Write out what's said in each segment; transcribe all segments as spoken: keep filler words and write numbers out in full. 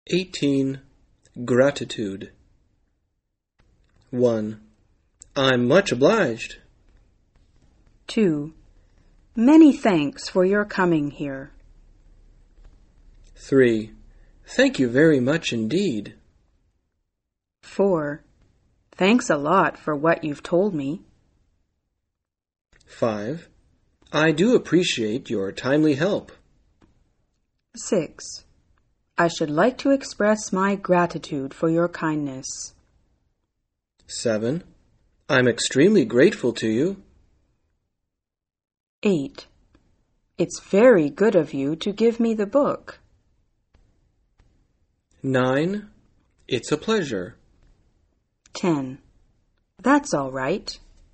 eighteen. Gratitude. one. I'm much obliged. two. Many thanks for your coming here. three. Thank you very much indeed. four. Thanks a lot for what you've told me. five. I do appreciate your timely help. six. I should like to express my gratitude for your kindness. seven. I'm extremely grateful to you. eight. It's very good of you to give me the book. nine. It's a pleasure. ten. That's all right.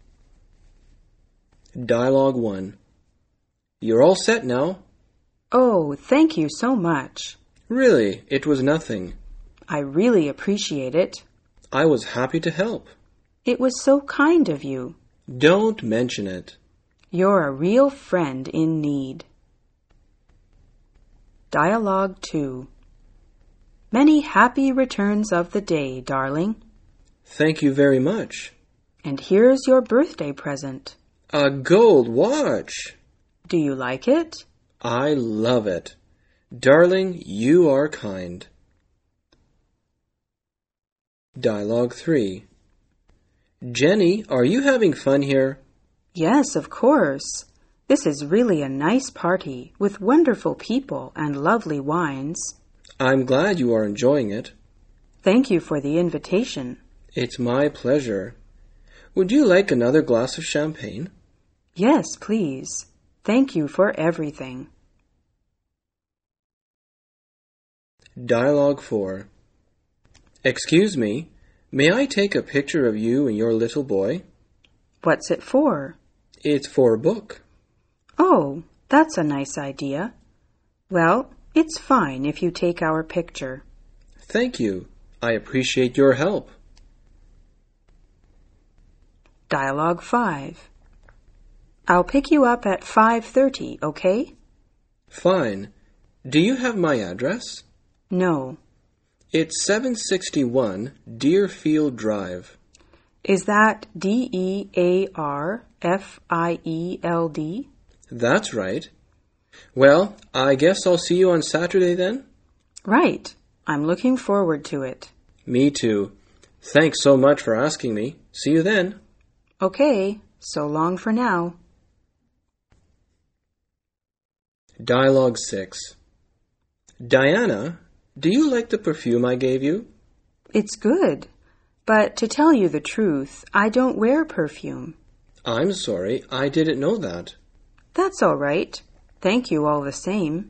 Dialogue one. You're all set now. Oh, thank you so much. Really, it was nothing. I really appreciate it. I was happy to help. It was so kind of you. Don't mention it. You're a real friend in need. Dialogue two. Many happy returns of the day, darling. Thank you very much. And here's your birthday present. A gold watch. Do you like it? I love it. Darling, you are kind. Dialogue three. Jenny, are you having fun here? Yes, of course. This is really a nice party with wonderful people and lovely wines. I'm glad you are enjoying it. Thank you for the invitation. It's my pleasure. Would you like another glass of champagne? Yes, please. Thank you for everything. Dialogue four. Excuse me, may I take a picture of you and your little boy? What's it for? It's for a book. Oh, that's a nice idea. Well, it's fine if you take our picture. Thank you. I appreciate your help. Dialogue five. I'll pick you up at five thirty, okay? Fine. Do you have my address? No. It's seven sixty-one Deerfield Drive. Is that D E A R F I E L D? That's right. Well, I guess I'll see you on Saturday then? Right. I'm looking forward to it. Me too. Thanks so much for asking me. See you then. Okay, so long for now. Dialogue six. Diana, do you like the perfume I gave you? It's good, but to tell you the truth, I don't wear perfume. I'm sorry, I didn't know that. That's all right. Thank you all the same.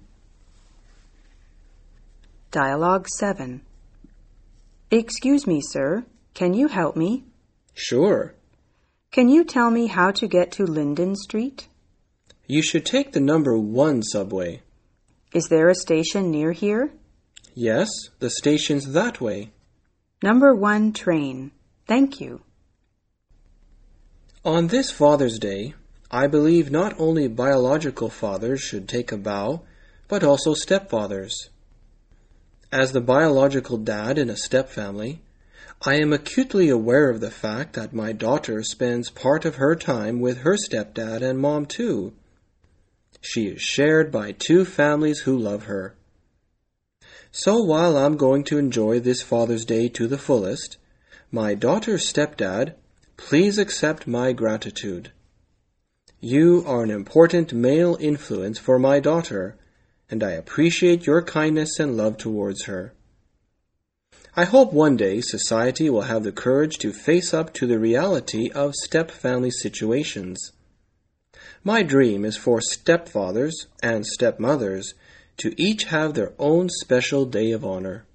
Dialogue seven. Excuse me, sir. Can you help me? Sure. Can you tell me how to get to Linden Street? You should take the number one subway. Is there a station near here? Yes, the station's that way. Number one train. Thank you. On this Father's Day, I believe not only biological fathers should take a bow, but also stepfathers. As the biological dad in a stepfamily, I am acutely aware of the fact that my daughter spends part of her time with her stepdad and mom too. She is shared by two families who love her. So while I'm going to enjoy this Father's Day to the fullest, my daughter's stepdad, please accept my gratitude. You are an important male influence for my daughter, and I appreciate your kindness and love towards her. I hope one day society will have the courage to face up to the reality of step-family situations. My dream is for stepfathers and stepmothers to each have their own special day of honor.